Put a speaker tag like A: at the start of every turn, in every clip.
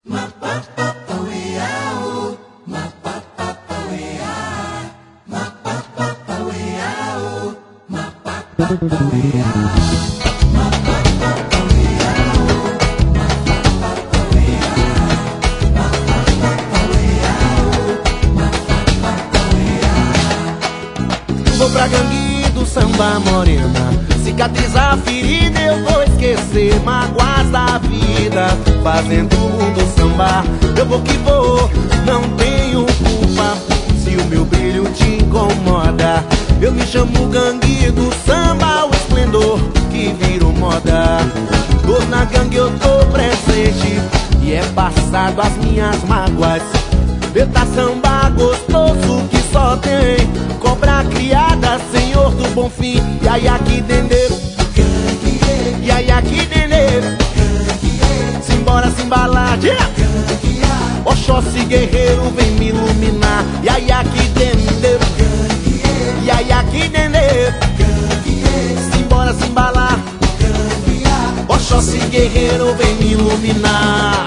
A: Vou pra gangue do samba morena, cicatrizar a ferida, eu vou esquecer mágoas da vida. Fazendo o mundo sambar, eu vou que vou, não tenho culpa se o meu brilho te incomoda. Eu me chamo gangue do samba, o esplendor que virou moda. Tô na gangue, eu tô presente, e é passado as minhas mágoas. Eita samba gostoso que só tem cobra criada, Senhor do bom fim. E aí aqui dendê, e aí aqui dendê, simbora se embalar, Oxóssi guerreiro vem me iluminar. E aí aqui dendê, e aí aqui dendê, simbora se embalar, Oxóssi guerreiro vem me iluminar.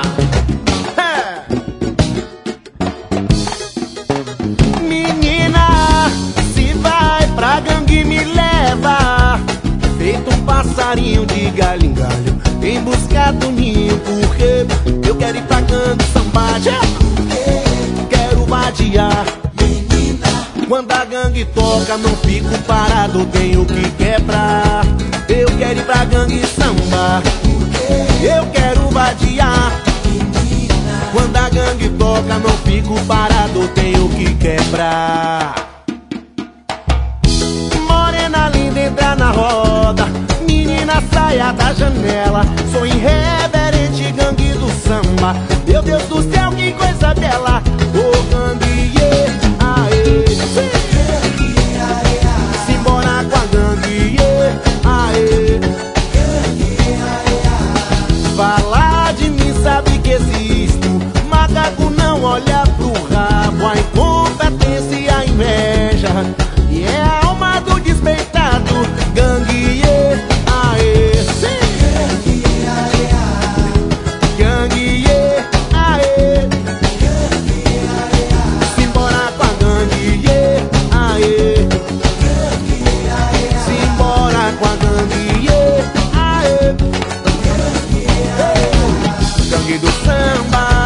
A: Feito um passarinho de galho em galho, em busca do ninho, porque eu quero ir pra gangue sambar, quero vadiar. Quando a gangue toca, não fico parado, tenho que quebrar. Eu quero ir pra gangue sambar, eu quero vadiar. Quando a gangue toca, não fico parado, tenho que quebrar. Morena linda, entra na roda, menina saia da janela. Sou irreverente, gangue do samba, meu Deus do céu, que coisa bela. Ô gangue, aê, simbora com a gangue, aê. Falar de mim sabe que existo, macaco não olha pro rabo. A incompetência e a inveja, e é a alma do despeitado. Gangue, aê, gangue, aê, simbora com a gangue, aê, simbora com a gangue, aê, gangue do samba.